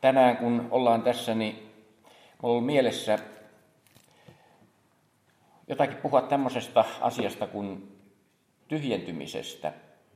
tänään kun ollaan tässä, niin minulla on mielessä jotakin puhua tämmöisestä asiasta kuin tyhjentymisestä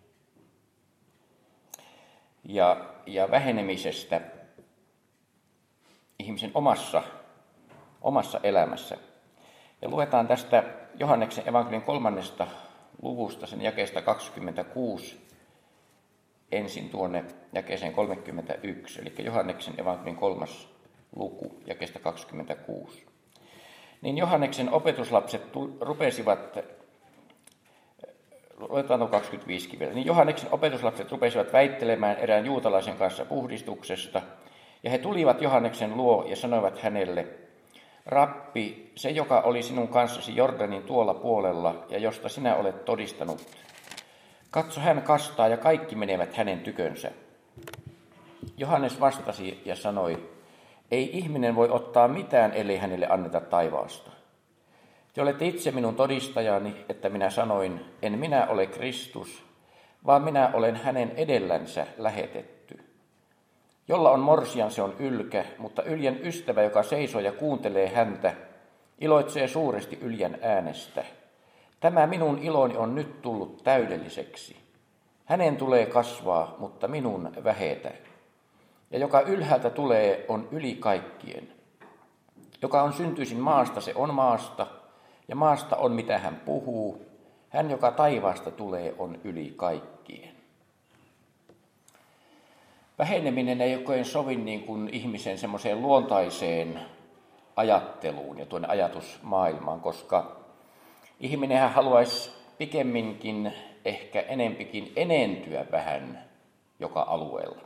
ja vähenemisestä ihmisen omassa elämässä. Ja luetaan tästä Johanneksen evankeliumin 3. luvusta, sen jakeesta 26, ensin tuonne jakeeseen 31, eli Johanneksen evankeliumin 3. luku, jakeesta 26. Niin Johanneksen opetuslapset rupesivat, luetaan 25 vielä, niin Johanneksen opetuslapset rupesivat väittelemään erään juutalaisen kanssa puhdistuksesta, ja he tulivat Johanneksen luo ja sanoivat hänelle: Rappi, se joka oli sinun kanssasi Jordanin tuolla puolella ja josta sinä olet todistanut, katso, hän kastaa ja kaikki menevät hänen tykönsä. Johannes vastasi ja sanoi: Ei ihminen voi ottaa mitään, ellei hänelle anneta taivaasta. Te olette itse minun todistajani, että minä sanoin, en minä ole Kristus, vaan minä olen hänen edellänsä lähetetty. Jolla on morsian, se on ylkä, mutta yljän ystävä, joka seisoo ja kuuntelee häntä, iloitsee suuresti yljän äänestä. Tämä minun iloni on nyt tullut täydelliseksi. Hänen tulee kasvaa, mutta minun vähetä. Ja joka ylhäältä tulee, on yli kaikkien. Joka on syntyisin maasta, se on maasta, ja maasta on mitä hän puhuu. Hän, joka taivaasta tulee, on yli kaikkien. Väheneminen ei oikein sovi niin kuin ihmisen semmoiseen luontaiseen ajatteluun ja tuonne ajatusmaailmaan, koska ihminenhän haluaisi pikemminkin ehkä enempikin enentyä vähän joka alueella.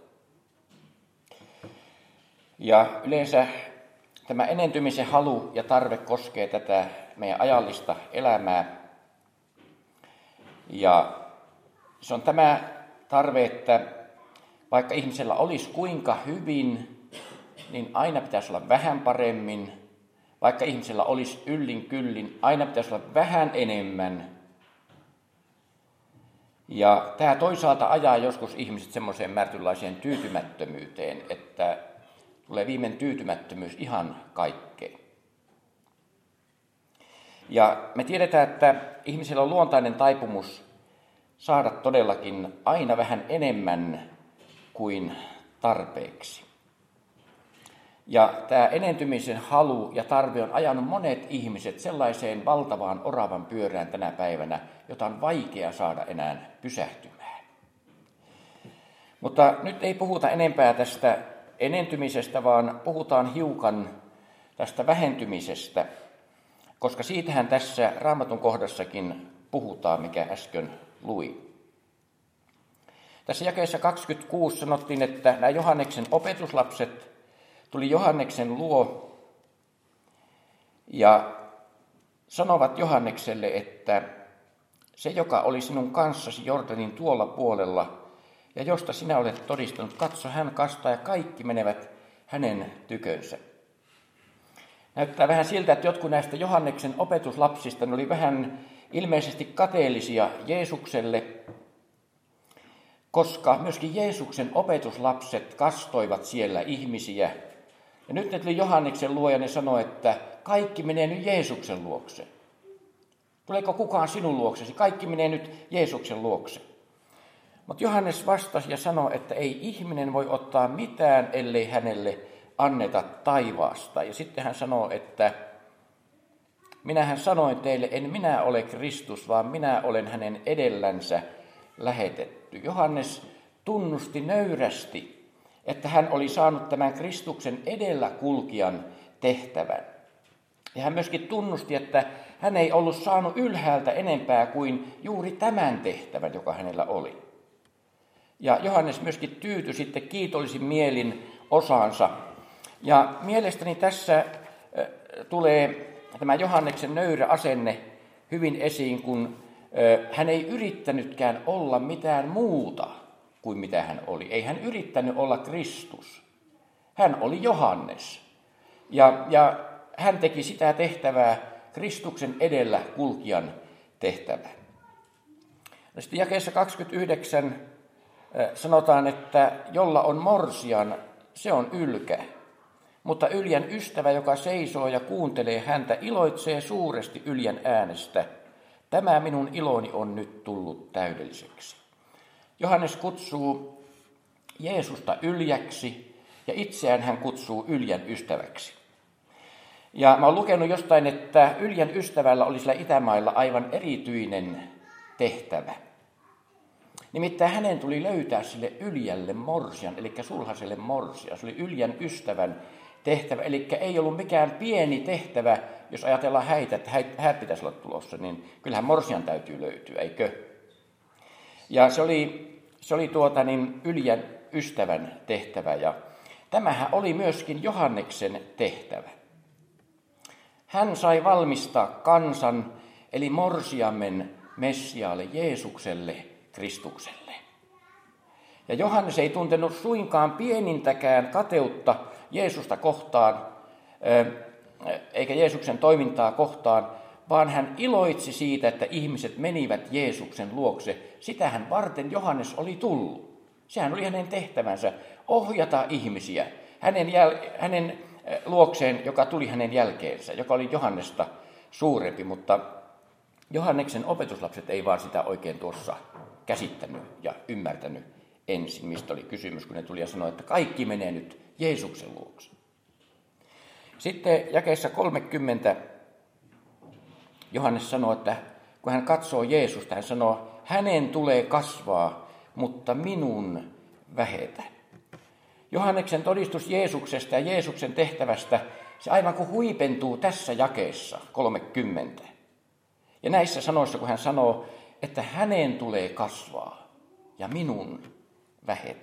Ja yleensä tämä enentymisen halu ja tarve koskee tätä meidän ajallista elämää. Ja se on tämä tarve, että vaikka ihmisellä olisi kuinka hyvin, niin aina pitäisi olla vähän paremmin. Vaikka ihmisellä olisi yllin kyllin, aina pitäisi olla vähän enemmän. Ja tämä toisaalta ajaa joskus ihmiset semmoiseen määrätynlaiseen tyytymättömyyteen, että tulee viimein tyytymättömyys ihan kaikkeen. Ja me tiedetään, että ihmisellä on luontainen taipumus saada todellakin aina vähän enemmän kuin tarpeeksi. Ja tämä enentymisen halu ja tarve on ajanut monet ihmiset sellaiseen valtavaan oravan pyörään tänä päivänä, jota on vaikea saada enää pysähtymään. Mutta nyt ei puhuta enempää tästä enentymisestä, vaan puhutaan hiukan tästä vähentymisestä, koska siitähän tässä Raamatun kohdassakin puhutaan, mikä äsken luin. Tässä jakeessa 26 sanottiin, että nämä Johanneksen opetuslapset tuli Johanneksen luo ja sanovat Johannekselle, että se, joka oli sinun kanssasi Jordanin tuolla puolella ja josta sinä olet todistanut, katso, hän kastaa ja kaikki menevät hänen tykönsä. Näyttää vähän siltä, että jotkut näistä Johanneksen opetuslapsista oli vähän ilmeisesti kateellisia Jeesukselle, koska myöskin Jeesuksen opetuslapset kastoivat siellä ihmisiä. Ja nyt ne tuli Johanneksen luo ja ne sanoi, että kaikki menee nyt Jeesuksen luokse. Tuleeko kukaan sinun luoksesi? Kaikki menee nyt Jeesuksen luokse. Mutta Johannes vastasi ja sanoi, että ei ihminen voi ottaa mitään, ellei hänelle anneta taivaasta. Ja sitten hän sanoi, että minähän sanoin teille, en minä ole Kristus, vaan minä olen hänen edellänsä lähetetty. Johannes tunnusti nöyrästi, että hän oli saanut tämän Kristuksen edellä kulkijan tehtävän. Ja hän myöskin tunnusti, että hän ei ollut saanut ylhäältä enempää kuin juuri tämän tehtävän, joka hänellä oli. Ja Johannes myöskin tyytyi sitten kiitollisin mielin osaansa. Ja mielestäni tässä tulee tämä Johanneksen nöyrä asenne hyvin esiin, kun hän ei yrittänytkään olla mitään muuta kuin mitä hän oli. Ei hän yrittänyt olla Kristus. Hän oli Johannes. Ja hän teki sitä tehtävää, Kristuksen edellä kulkijan tehtävää. No sitten jakeessa 29 sanotaan, että jolla on morsian, se on ylkä. Mutta Yljän ystävä, joka seisoo ja kuuntelee häntä, iloitsee suuresti Yljän äänestä. Tämä minun iloni on nyt tullut täydelliseksi. Johannes kutsuu Jeesusta Yljäksi ja itseään hän kutsuu Yljän ystäväksi. Ja mä oon lukenut jostain, että Yljän ystävällä oli sillä Itämailla aivan erityinen tehtävä. Nimittäin hänen tuli löytää sille Yljälle morsian, eli sulhaselle morsia. Se oli Yljän ystävän tehtävä, eli ei ollut mikään pieni tehtävä, jos ajatellaan häitä, että häät pitäisi olla tulossa, niin kyllähän morsian täytyy löytyä, eikö? Ja se oli Yljän ystävän tehtävä, ja tämähän oli myöskin Johanneksen tehtävä. Hän sai valmistaa kansan, eli morsiamen Messiaalle, Jeesukselle, Kristukselle. Ja Johannes ei tuntenut suinkaan pienintäkään kateutta Jeesusta kohtaan, eikä Jeesuksen toimintaa kohtaan, vaan hän iloitsi siitä, että ihmiset menivät Jeesuksen luokse. Sitähän varten Johannes oli tullut. Sehän oli hänen tehtävänsä ohjata ihmisiä hänen luokseen, joka tuli hänen jälkeensä, joka oli Johannesta suurempi, mutta Johanneksen opetuslapset ei vaan sitä oikein tuossa käsittänyt ja ymmärtänyt ensin, mistä oli kysymys, kun ne tuli ja sanoi, että kaikki menee nyt Jeesuksen luokse. Sitten jakeessa 30 Johannes sanoo, että kun hän katsoo Jeesusta, hän sanoo, hänen tulee kasvaa, mutta minun vähetä. Johanneksen todistus Jeesuksesta ja Jeesuksen tehtävästä, se aivan kuin huipentuu tässä jakeessa 30. Ja näissä sanoissa, kun hän sanoo, että hänen tulee kasvaa ja minun vähetä.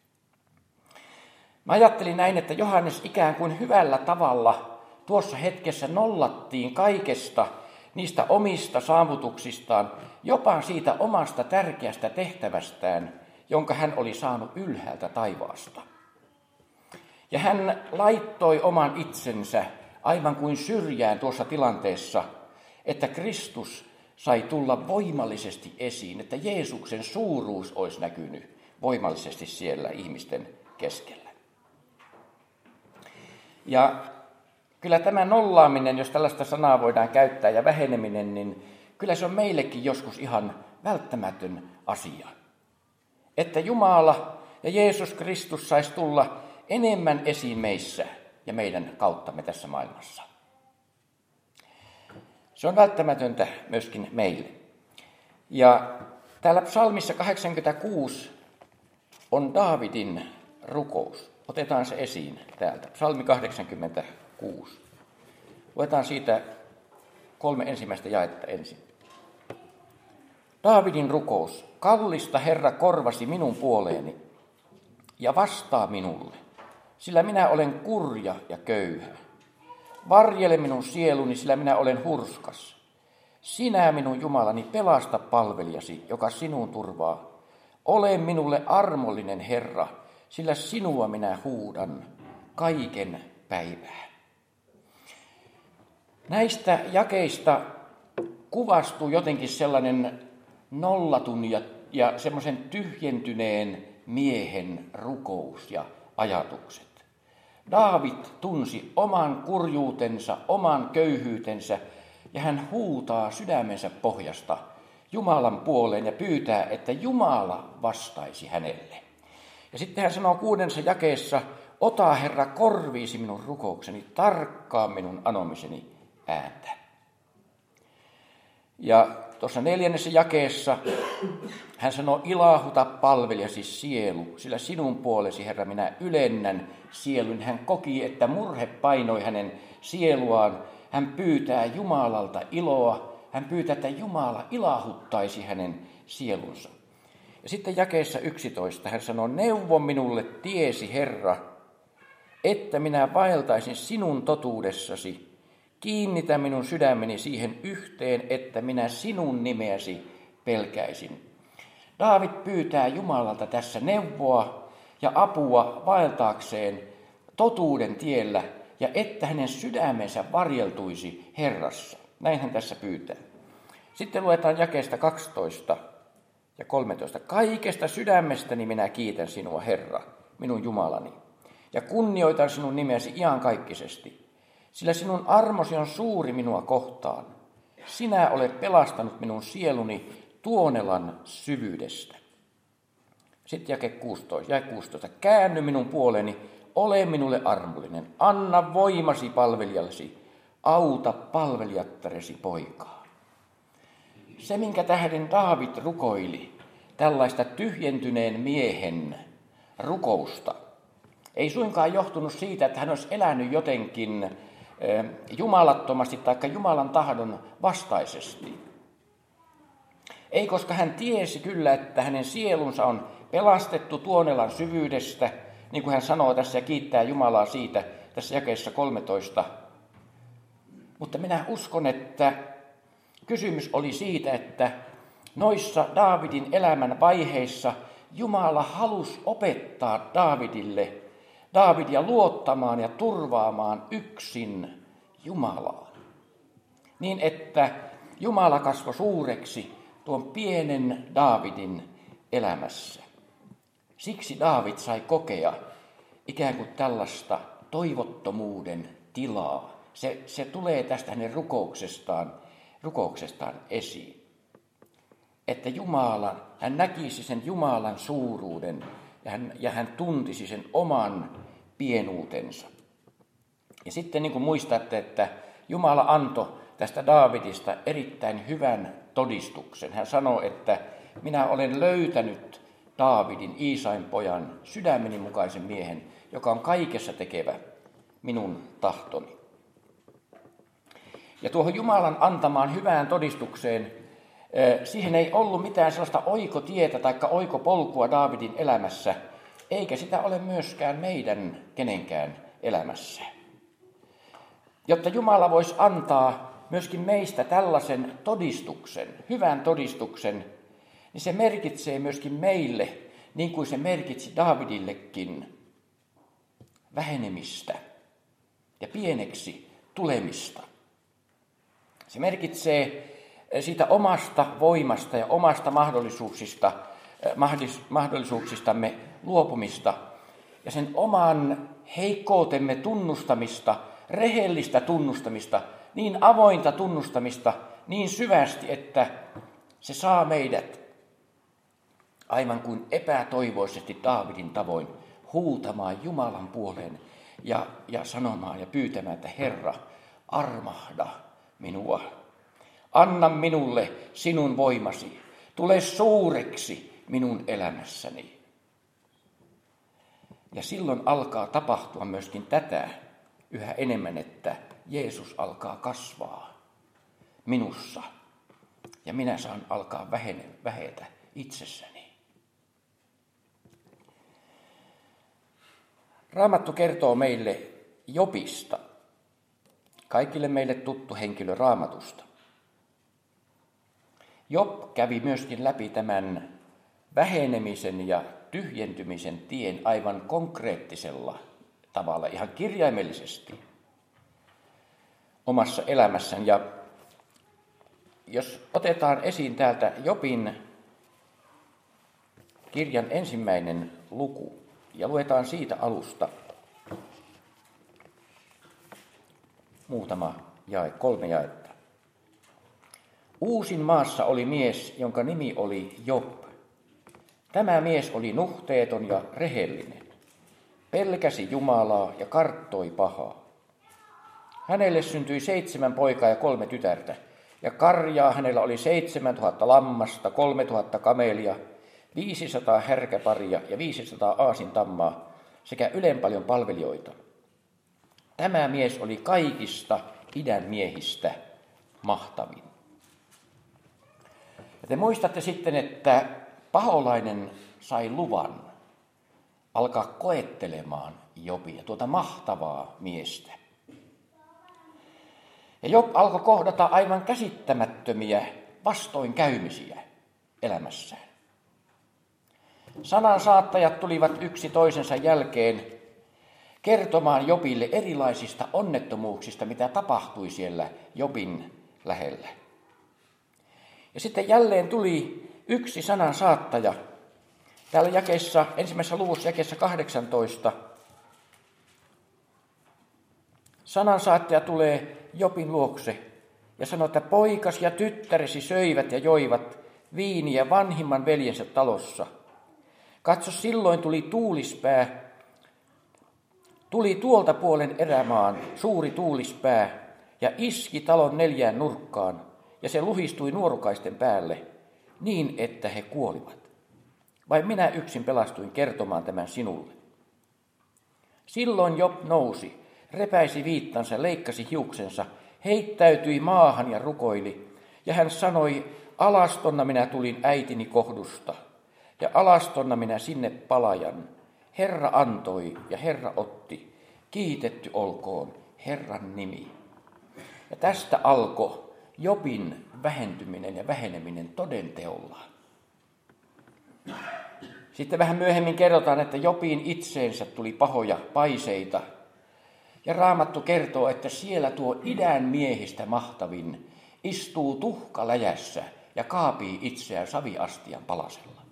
Mä ajattelin näin, että Johannes ikään kuin hyvällä tavalla tuossa hetkessä nollattiin kaikesta niistä omista saavutuksistaan, jopa siitä omasta tärkeästä tehtävästään, jonka hän oli saanut ylhäältä taivaasta. Ja hän laittoi oman itsensä aivan kuin syrjään tuossa tilanteessa, että Kristus sai tulla voimallisesti esiin, että Jeesuksen suuruus olisi näkynyt voimallisesti siellä ihmisten keskellä. Ja kyllä tämä nollaaminen, jos tällaista sanaa voidaan käyttää, ja väheneminen, niin kyllä se on meillekin joskus ihan välttämätön asia. Että Jumala ja Jeesus Kristus saisi tulla enemmän esiin meissä ja meidän kauttamme tässä maailmassa. Se on välttämätöntä myöskin meille. Ja täällä psalmissa 86 on Daavidin rukous. Otetaan se esiin täältä. Psalmi 86. Luetaan siitä 3 ensimmäistä jaetta ensin. Daavidin rukous. Kallista Herra korvasi minun puoleeni ja vastaa minulle, sillä minä olen kurja ja köyhä. Varjele minun sieluni, sillä minä olen hurskas. Sinä, minun Jumalani, pelasta palvelijasi, joka sinun turvaa. Ole minulle armollinen, Herra, sillä sinua minä huudan kaiken päivää. Näistä jakeista kuvastuu jotenkin sellainen nollatun ja semmoisen tyhjentyneen miehen rukous ja ajatukset. Daavid tunsi oman kurjuutensa, oman köyhyytensä ja hän huutaa sydämensä pohjasta Jumalan puoleen ja pyytää, että Jumala vastaisi hänelle. Ja sitten hän sanoo 6. jakeessa, ota Herra korviisi minun rukoukseni, tarkkaa minun anomiseni ääntä. Ja tuossa 4. jakeessa hän sanoo, ilaahuta palvelijasi sielu, sillä sinun puolesi, Herra, minä ylennän sielun. Hän koki, että murhe painoi hänen sieluaan. Hän pyytää Jumalalta iloa. Hän pyytää, että Jumala ilaahuttaisi hänen sielunsa. Ja sitten jakeessa 11 hän sanoo, neuvo minulle tiesi, Herra, että minä vaeltaisin sinun totuudessasi. Kiinnitä minun sydämeni siihen yhteen, että minä sinun nimeäsi pelkäisin. Daavid pyytää Jumalalta tässä neuvoa ja apua vaeltaakseen totuuden tiellä ja että hänen sydämensä varjeltuisi Herrassa. Näin hän tässä pyytää. Sitten luetaan jakeesta 12 ja 13. Kaikesta sydämestäni minä kiitän sinua, Herra, minun Jumalani. ja kunnioitan sinun nimesi iankaikkisesti, sillä sinun armosi on suuri minua kohtaan. Sinä olet pelastanut minun sieluni tuonelan syvyydestä. Sitten jae 16. Käänny minun puoleeni, ole minulle armollinen, anna voimasi palvelijallesi, auta palvelijattaresi poikaa. Se, minkä tähden Daavid rukoili tällaista tyhjentyneen miehen rukousta, ei suinkaan johtunut siitä, että hän olisi elänyt jotenkin jumalattomasti tai Jumalan tahdon vastaisesti. Ei, koska hän tiesi kyllä, että hänen sielunsa on pelastettu tuonelan syvyydestä, niin kuin hän sanoo tässä ja kiittää Jumalaa siitä tässä jakeessa 13. Mutta minä uskon, että kysymys oli siitä, että noissa Daavidin elämän vaiheissa Jumala halusi opettaa Daavidia luottamaan ja turvaamaan yksin Jumalaan. Niin, että Jumala kasvoi suureksi tuon pienen Daavidin elämässä. Siksi Daavid sai kokea ikään kuin tällaista toivottomuuden tilaa. Se tulee tästä hänen rukouksestaan esiin. Että hän näkisi sen Jumalan suuruuden ja hän tuntisi sen oman pienuutensa. Ja sitten niin kuin muistatte, että Jumala antoi tästä Daavidista erittäin hyvän todistuksen. Hän sanoi, että minä olen löytänyt Daavidin, Iisain pojan, sydämeni mukaisen miehen, joka on kaikessa tekevä minun tahtoni. Ja tuohon Jumalan antamaan hyvään todistukseen, siihen ei ollut mitään sellaista oikotietä tai oikopolkua Daavidin elämässä, eikä sitä ole myöskään meidän kenenkään elämässä. Jotta Jumala voisi antaa myöskin meistä tällaisen todistuksen, hyvän todistuksen, niin se merkitsee myöskin meille, niin kuin se merkitsi Daavidillekin, vähenemistä ja pieneksi tulemista. Se merkitsee siitä omasta voimasta ja omasta mahdollisuuksistamme luopumista ja sen oman heikkoutemme tunnustamista, rehellistä tunnustamista, niin avointa tunnustamista, niin syvästi, että se saa meidät aivan kuin epätoivoisesti Daavidin tavoin huutamaan Jumalan puoleen ja sanomaan ja pyytämään, että Herra, armahda minua. Anna minulle sinun voimasi. Tule suureksi minun elämässäni. Ja silloin alkaa tapahtua myöskin tätä yhä enemmän, että Jeesus alkaa kasvaa minussa. Ja minä saan alkaa vähetä itsessäni. Raamattu kertoo meille Jobista, kaikille meille tuttu henkilö Raamatusta. Job kävi myöskin läpi tämän vähenemisen ja tyhjentymisen tien aivan konkreettisella tavalla, ihan kirjaimellisesti omassa elämässään. Ja jos otetaan esiin täältä Jobin kirjan 1. luku ja luetaan siitä alusta muutama jae, 3 jaetta. Uusin maassa oli mies, jonka nimi oli Job. Tämä mies oli nuhteeton ja rehellinen. Pelkäsi Jumalaa ja karttoi pahaa. Hänelle syntyi 7 poikaa ja 3 tytärtä, ja karjaa hänellä oli 7000 lammasta, 3000 kamelia, 500 härkäparia ja 500 aasintammaa sekä ylenpaljon palvelijoita. Tämä mies oli kaikista idän miehistä mahtavin. Ja te muistatte sitten, että paholainen sai luvan alkaa koettelemaan Jobia, tuota mahtavaa miestä. Ja Job alkoi kohdata aivan käsittämättömiä vastoinkäymisiä elämässään. Sanansaattajat tulivat yksi toisensa jälkeen kertomaan Jobille erilaisista onnettomuuksista, mitä tapahtui siellä Jobin lähellä. Ja sitten jälleen tuli yksi sanansaattaja. Täällä ensimmäisessä luvussa jakeessa 18 Sanansaattaja tulee Jobin luokse ja sanoo, että poikas ja tyttäresi söivät ja joivat viiniä vanhimman veljensä talossa. Katso, silloin tuli tuulispää, tuli tuolta puolen erämaan suuri tuulispää ja iski talon 4 nurkkaan, ja se luhistui nuorukaisten päälle niin, että he kuolivat. Vain minä yksin pelastuin kertomaan tämän sinulle. Silloin Job nousi, repäisi viittansa, leikkasi hiuksensa, heittäytyi maahan ja rukoili, ja hän sanoi, alastonna minä tulin äitini kohdusta, ja alastonna minä sinne palajan. Herra antoi ja Herra otti, kiitetty olkoon Herran nimi. Ja tästä alkoi Jobin vähentyminen ja väheneminen todenteolla. Sitten vähän myöhemmin kerrotaan, että Jobiin itseensä tuli pahoja paiseita. Ja Raamattu kertoo, että siellä tuo idän miehistä mahtavin istuu tuhkaläjässä ja kaapii itseään saviastian palasella.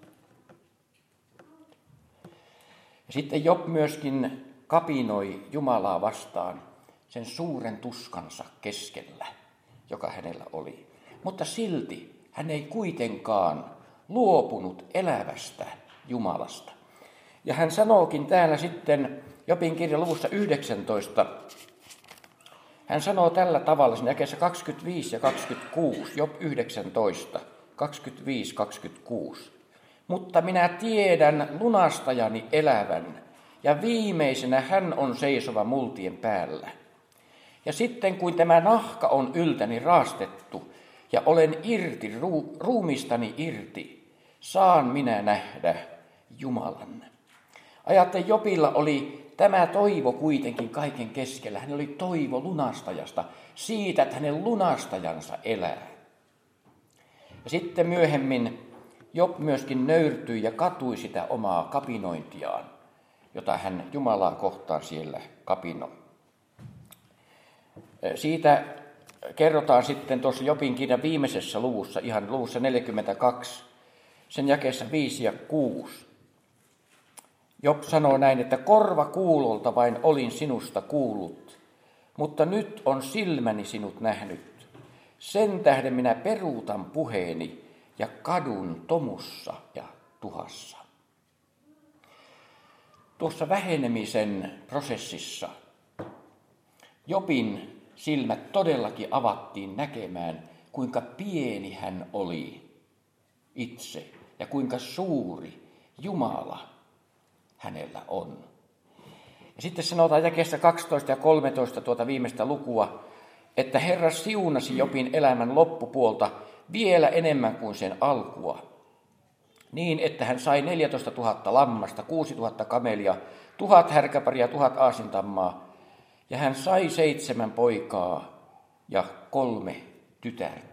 Ja sitten Job myöskin kapinoi Jumalaa vastaan sen suuren tuskansa keskellä, joka hänellä oli. Mutta silti hän ei kuitenkaan luopunut elävästä Jumalasta. Ja hän sanookin täällä sitten Jobin kirjan luvussa 19, hän sanoo tällä tavalla, siinä jakeessa 25 ja 26, Job 19, 25-26. Mutta minä tiedän lunastajani elävän, ja viimeisenä hän on seisova multien päällä. Ja sitten kun tämä nahka on yltäni raastettu, ja olen irti, ruumistani irti, saan minä nähdä Jumalan. Ajattelen, Jobilla oli tämä toivo kuitenkin kaiken keskellä. Hän oli toivo lunastajasta, siitä, että hänen lunastajansa elää. Ja sitten myöhemmin Job myöskin nöyrtyi ja katui sitä omaa kapinointiaan, jota hän Jumalaa kohtaan siellä kapinoi. Siitä kerrotaan sitten tuossa Jobin kirjan viimeisessä luvussa, ihan luvussa 42, sen jakeessa 5 ja 6. Job sanoo näin, että korva kuulolta vain olin sinusta kuullut, mutta nyt on silmäni sinut nähnyt. Sen tähden minä peruutan puheeni ja kadun tomussa ja tuhassa. Tuossa vähenemisen prosessissa Jobin silmät todellakin avattiin näkemään, kuinka pieni hän oli itse ja kuinka suuri Jumala hänellä on. Ja sitten sanotaan jakeessa 12 ja 13 tuota viimeistä lukua, että Herra siunasi Jobin elämän loppupuolta vielä enemmän kuin sen alkua, niin että hän sai 14 000 lammasta, 6 000 kamelia, 1000 härkäparia, 1000 aasintammaa, ja hän sai 7 poikaa ja 3 tytärtä.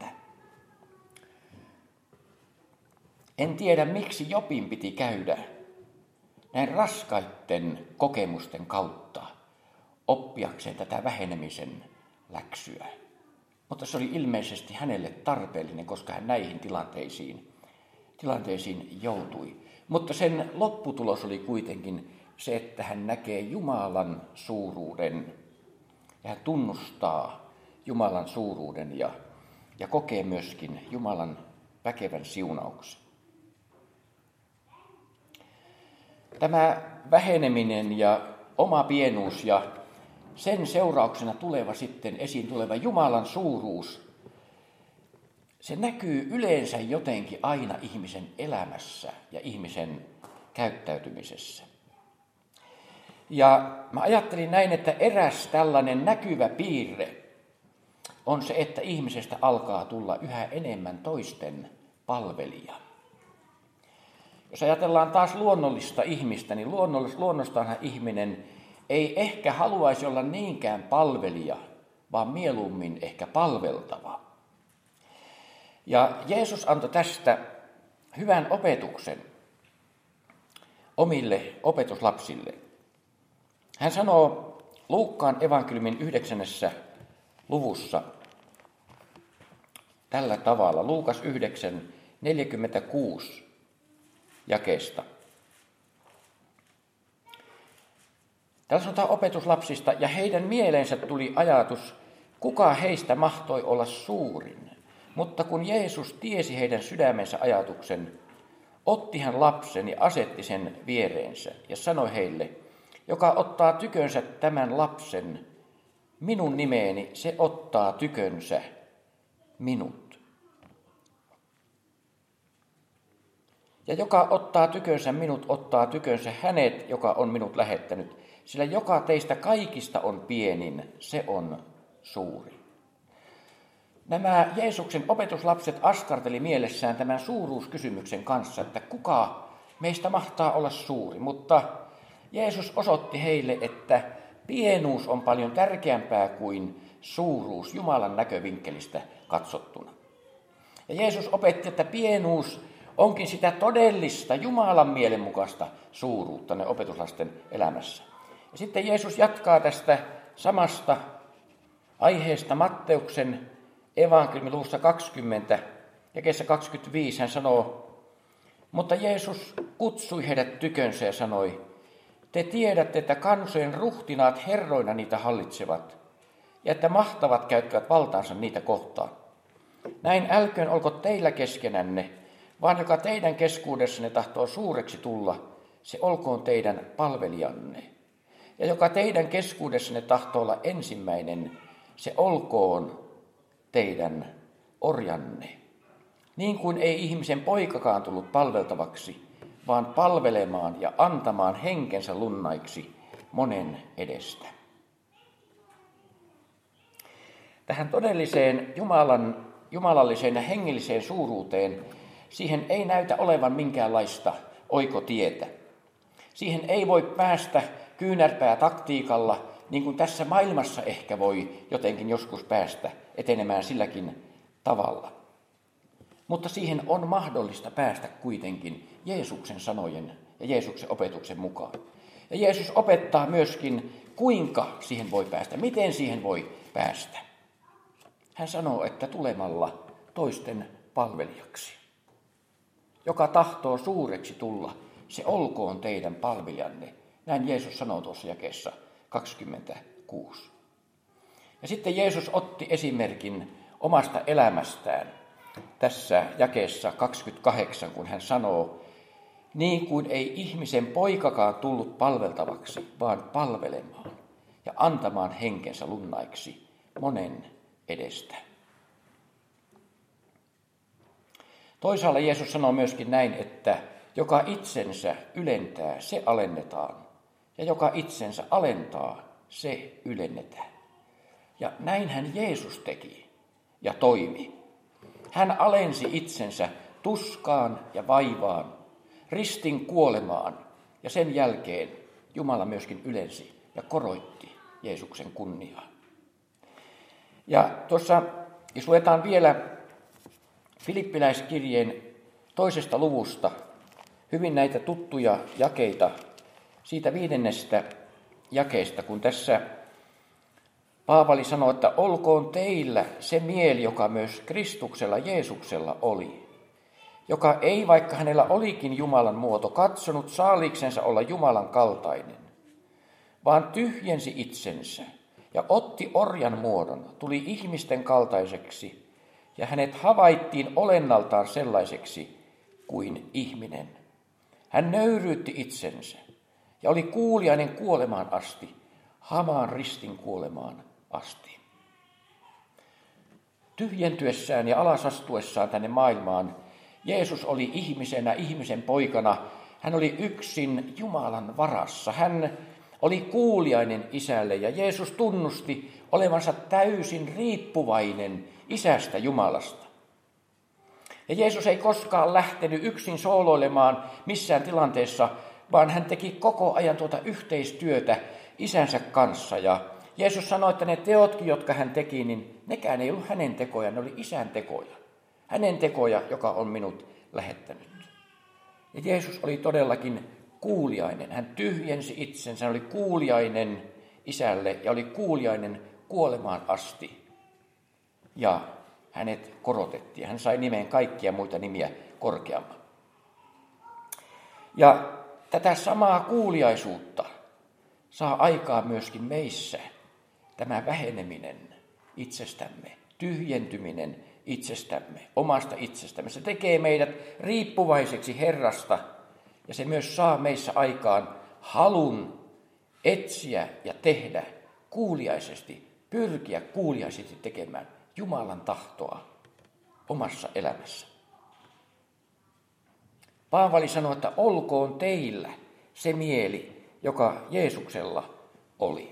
En tiedä, miksi Jobin piti käydä näin raskaitten kokemusten kautta oppiakseen tätä vähenemisen läksyä. Mutta se oli ilmeisesti hänelle tarpeellinen, koska hän näihin tilanteisiin joutui. Mutta sen lopputulos oli kuitenkin se, että hän näkee Jumalan suuruuden ja hän tunnustaa Jumalan suuruuden ja kokee myöskin Jumalan väkevän siunauksen. Tämä väheneminen ja oma pienuus ja sen seurauksena esiin tuleva Jumalan suuruus, se näkyy yleensä jotenkin aina ihmisen elämässä ja ihmisen käyttäytymisessä. Ja mä ajattelin näin, että eräs tällainen näkyvä piirre on se, että ihmisestä alkaa tulla yhä enemmän toisten palvelija. Jos ajatellaan taas luonnollista ihmistä, niin luonnostaanhan ihminen ei ehkä haluaisi olla niinkään palvelija, vaan mieluummin ehkä palveltava. Ja Jeesus antoi tästä hyvän opetuksen omille opetuslapsille. Hän sanoo Luukkaan evankeliumin 9. luvussa tällä tavalla, Luukas 9, 46 jakeesta. Täällä sanotaan opetuslapsista, ja heidän mieleensä tuli ajatus, kuka heistä mahtoi olla suurin. Mutta kun Jeesus tiesi heidän sydämensä ajatuksen, otti hän lapsen ja asetti sen viereensä ja sanoi heille, joka ottaa tykönsä tämän lapsen, minun nimeeni, se ottaa tykönsä minut. Ja joka ottaa tykönsä minut, ottaa tykönsä hänet, joka on minut lähettänyt. Sillä joka teistä kaikista on pienin, se on suuri. Nämä Jeesuksen opetuslapset askarteli mielessään tämän suuruuskysymyksen kanssa, että kuka meistä mahtaa olla suuri. Mutta Jeesus osoitti heille, että pienuus on paljon tärkeämpää kuin suuruus Jumalan näkövinkkelistä katsottuna. Ja Jeesus opetti, että pienuus onkin sitä todellista Jumalan mielenmukaista suuruutta ne opetuslasten elämässä. Ja sitten Jeesus jatkaa tästä samasta aiheesta Matteuksen evankeliumin luvussa 20, jakeessa 25 hän sanoo, mutta Jeesus kutsui heidät tykönsä ja sanoi, te tiedätte, että kansojen ruhtinaat herroina niitä hallitsevat, ja että mahtavat käyttävät valtaansa niitä kohtaan. Näin älköön olko teillä keskenänne, vaan joka teidän keskuudessanne tahtoo suureksi tulla, se olkoon teidän palvelijanne. Ja joka teidän keskuudessanne tahtoo olla ensimmäinen, se olkoon teidän orjanne. Niin kuin ei ihmisen poikakaan tullut palveltavaksi, vaan palvelemaan ja antamaan henkensä lunnaiksi monen edestä. Tähän todelliseen jumalalliseen ja hengelliseen suuruuteen, siihen ei näytä olevan minkäänlaista oikotietä. Siihen ei voi päästä kyynärpää taktiikalla, niin kuin tässä maailmassa ehkä voi jotenkin joskus päästä etenemään silläkin tavalla. Mutta siihen on mahdollista päästä kuitenkin Jeesuksen sanojen ja Jeesuksen opetuksen mukaan. Ja Jeesus opettaa myöskin, kuinka siihen voi päästä, miten siihen voi päästä. Hän sanoo, että tulemalla toisten palvelijaksi. Joka tahtoo suureksi tulla, se olkoon teidän palvelijanne. Näin Jeesus sanoo tuossa jakeessa 26. Ja sitten Jeesus otti esimerkin omasta elämästään tässä jakeessa 28, kun hän sanoo, niin kuin ei ihmisen poikakaan tullut palveltavaksi, vaan palvelemaan ja antamaan henkensä lunnaiksi monen edestä. Toisaalla Jeesus sanoo myöskin näin, että joka itsensä ylentää, se alennetaan, ja joka itsensä alentaa, se ylennetään. Ja näinhän Jeesus teki ja toimi. Hän alensi itsensä tuskaan ja vaivaan, ristin kuolemaan, ja sen jälkeen Jumala myöskin ylensi ja koroitti Jeesuksen kunniaa. Ja tuossa, jos luetaan vielä Filippiläiskirjeen 2. luvusta, hyvin näitä tuttuja jakeita, siitä 5. jakeesta, kun tässä Paavali sanoo, että olkoon teillä se mieli, joka myös Kristuksella Jeesuksella oli, joka ei, vaikka hänellä olikin Jumalan muoto, katsonut saaliksensa olla Jumalan kaltainen, vaan tyhjensi itsensä ja otti orjan muodon, tuli ihmisten kaltaiseksi, ja hänet havaittiin olennaltaan sellaiseksi kuin ihminen. Hän nöyryytti itsensä ja oli kuuliainen kuolemaan asti, hamaan ristin kuolemaan asti. Tyhjentyessään ja alasastuessaan tänne maailmaan Jeesus oli ihmisenä, ihmisen poikana. Hän oli yksin Jumalan varassa. Hän oli kuuliainen Isälle ja Jeesus tunnusti olevansa täysin riippuvainen Isästä Jumalasta. Ja Jeesus ei koskaan lähtenyt yksin sooloilemaan missään tilanteessa, vaan hän teki koko ajan tuota yhteistyötä Isänsä kanssa. Ja Jeesus sanoi, että ne teotkin, jotka hän teki, niin nekään ei ollut hänen tekoja, ne oli Isän tekoja. Hänen tekoja, joka on minut lähettänyt. Ja Jeesus oli todellakin kuuliainen. Hän tyhjensi itsensä, hän oli kuuliainen Isälle ja oli kuuliainen kuolemaan asti. Ja hänet korotettiin. Hän sai nimen kaikkia muita nimiä korkeamman. Ja tätä samaa kuuliaisuutta saa aikaa myöskin meissä tämä väheneminen itsestämme, tyhjentyminen itsestämme, omasta itsestämme. Se tekee meidät riippuvaiseksi Herrasta ja se myös saa meissä aikaan halun etsiä ja tehdä kuuliaisesti, pyrkiä kuuliaisesti tekemään Jumalan tahtoa omassa elämässä. Paavali sanoi, että olkoon teillä se mieli, joka Jeesuksella oli.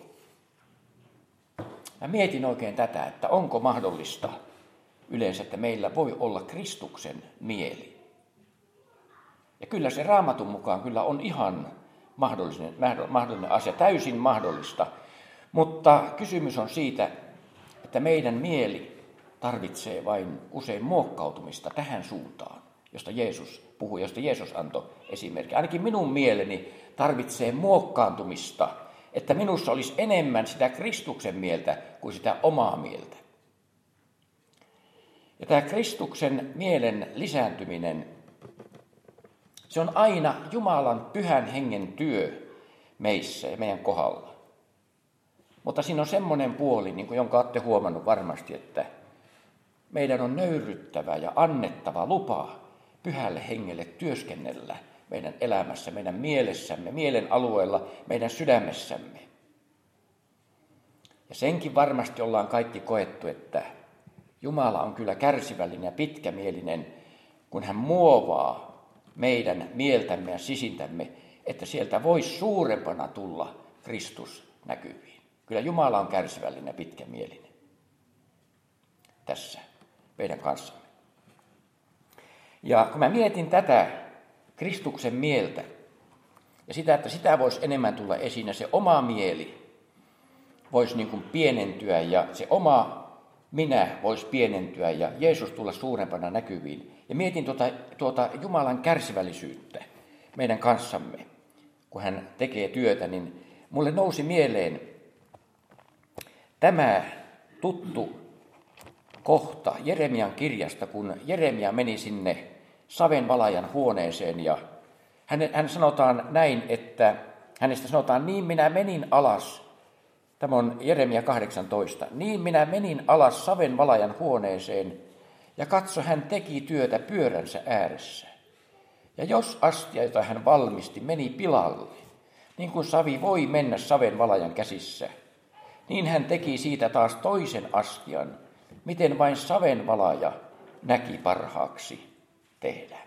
Mä mietin oikein tätä, että onko mahdollista yleensä, että meillä voi olla Kristuksen mieli. Ja kyllä se Raamatun mukaan kyllä on ihan mahdollinen asia, täysin mahdollista. Mutta kysymys on siitä, että meidän mieli tarvitsee vain usein muokkautumista tähän suuntaan, josta Jeesus puhui, josta Jeesus antoi esimerkki. Ainakin minun mieleni tarvitsee muokkaantumista, että minussa olisi enemmän sitä Kristuksen mieltä kuin sitä omaa mieltä. Ja tämä Kristuksen mielen lisääntyminen, se on aina Jumalan pyhän hengen työ meissä ja meidän kohdalla. Mutta siinä on semmoinen puoli, niin kuin jonka olette huomannut varmasti, että meidän on nöyryttävä ja annettava lupa pyhälle hengelle työskennellä meidän elämässä, meidän mielessämme, mielen alueella, meidän sydämessämme. Ja senkin varmasti ollaan kaikki koettu, että Jumala on kyllä kärsivällinen ja pitkämielinen, kun hän muovaa meidän mieltämme ja sisintämme, että sieltä voisi suurempana tulla Kristus näkyviin. Kyllä Jumala on kärsivällinen ja pitkämielinen tässä meidän kanssamme. Ja kun mä mietin tätä Kristuksen mieltä ja sitä, että sitä voisi enemmän tulla esiin ja se oma mieli voisi niin kuin pienentyä ja se oma minä voisi pienentyä ja Jeesus tulla suurempana näkyviin. Ja mietin tuota Jumalan kärsivällisyyttä meidän kanssamme, kun hän tekee työtä, niin mulle nousi mieleen tämä tuttu kohta Jeremian kirjasta, kun Jeremia meni sinne savenvalajan huoneeseen ja hän sanotaan näin, että hänestä sanotaan, niin minä menin alas, tämä on Jeremia 18, niin minä menin alas savenvalajan huoneeseen ja katso, hän teki työtä pyöränsä ääressä. Ja jos astia, jota hän valmisti, meni pilalle, niin kuin savi voi mennä savenvalajan käsissä, niin hän teki siitä taas toisen astian, miten vain savenvalaja näki parhaaksi tehdä.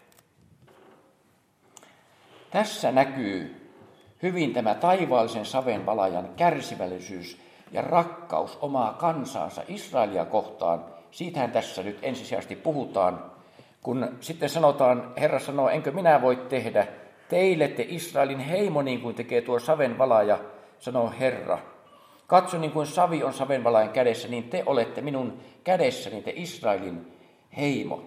Tässä näkyy hyvin tämä taivaallisen savenvalajan kärsivällisyys ja rakkaus omaa kansaansa Israelia kohtaan. Siitähän tässä nyt ensisijaisesti puhutaan, kun sitten sanotaan, Herra sanoo, enkö minä voi tehdä teille te Israelin heimo niin kuin tekee tuo savenvalaja, sanoo Herra. Katso niin kuin savi on savenvalajan kädessä, niin te olette minun kädessäni, te Israelin heimo.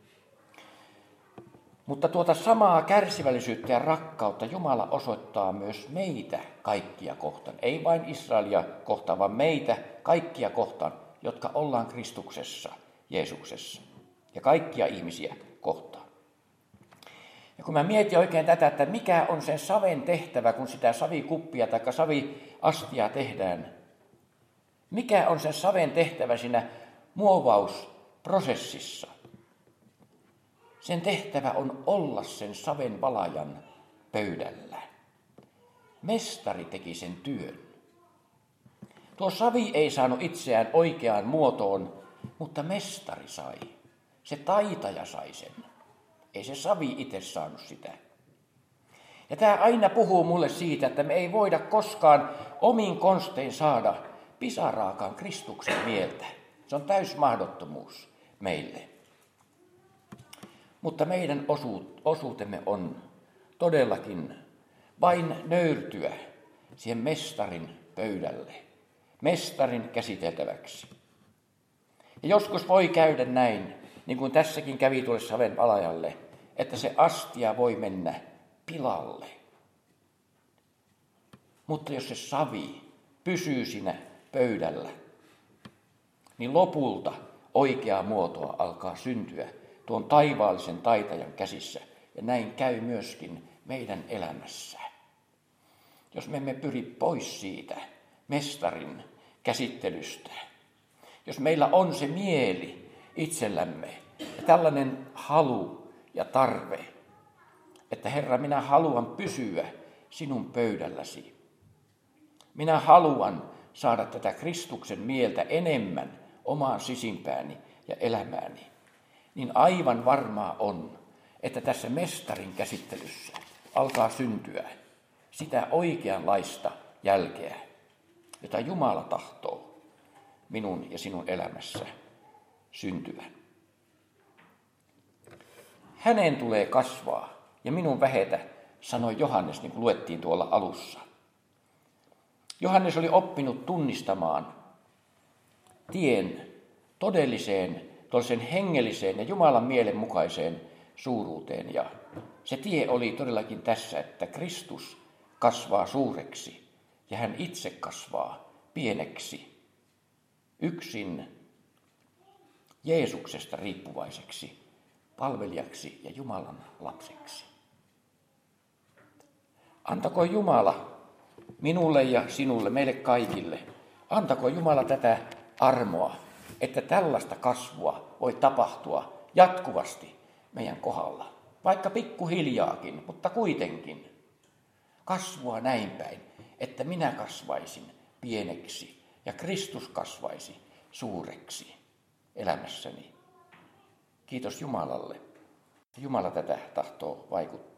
Mutta tuota samaa kärsivällisyyttä ja rakkautta Jumala osoittaa myös meitä kaikkia kohtaan. Ei vain Israelia kohtaan, vaan meitä kaikkia kohtaan, jotka ollaan Kristuksessa, Jeesuksessa. Ja kaikkia ihmisiä kohtaan. Ja kun mä mietin oikein tätä, että mikä on sen saven tehtävä, kun sitä savikuppia tai saviastia tehdään. Mikä on sen saven tehtävä siinä muovausprosessissa? Sen tehtävä on olla sen savenvalajan pöydällä. Mestari teki sen työn. Tuo savi ei saanut itseään oikeaan muotoon, mutta mestari sai. Se taitaja sai sen. Ei se savi itse saanut sitä. Ja tämä aina puhuu mulle siitä, että me ei voida koskaan omin konstein saada pisaraakaan Kristuksen mieltä. Se on täys mahdottomuus meille. Mutta meidän osuutemme on todellakin vain nöyrtyä siihen mestarin pöydälle, mestarin käsiteltäväksi. Ja joskus voi käydä näin, niin kuin tässäkin kävi tuolle savenvalajalle, että se astia voi mennä pilalle. Mutta jos se savi pysyy siinä pöydällä, niin lopulta oikeaa muotoa alkaa syntyä tuon taivaallisen taitajan käsissä. Ja näin käy myöskin meidän elämässä. jos me emme pyri pois siitä mestarin käsittelystä. Jos meillä on se mieli itsellämme ja tällainen halu ja tarve, että Herra, minä haluan pysyä sinun pöydälläsi. Minä haluan saada tätä Kristuksen mieltä enemmän omaan sisimpääni ja elämääni. Niin aivan varmaa on, että tässä mestarin käsittelyssä alkaa syntyä sitä oikeanlaista jälkeä, jota Jumala tahtoo minun ja sinun elämässä syntyvän. Hänen tulee kasvaa ja minun vähetä, sanoi Johannes, niin kuin luettiin tuolla alussa. Johannes oli oppinut tunnistamaan tien todelliseen, todelliseen hengelliseen ja Jumalan mielenmukaiseen suuruuteen. Ja se tie oli todellakin tässä, että Kristus kasvaa suureksi ja hän itse kasvaa pieneksi, yksin Jeesuksesta riippuvaiseksi, palvelijaksi ja Jumalan lapseksi. Antako Jumala minulle ja sinulle, meille kaikille, antako Jumala tätä armoa, että tällaista kasvua voi tapahtua jatkuvasti meidän kohdalla. Vaikka pikkuhiljaakin, mutta kuitenkin. Kasvua näin päin, että minä kasvaisin pieneksi ja Kristus kasvaisi suureksi elämässäni. Kiitos Jumalalle. Jumala tätä tahtoo vaikuttaa.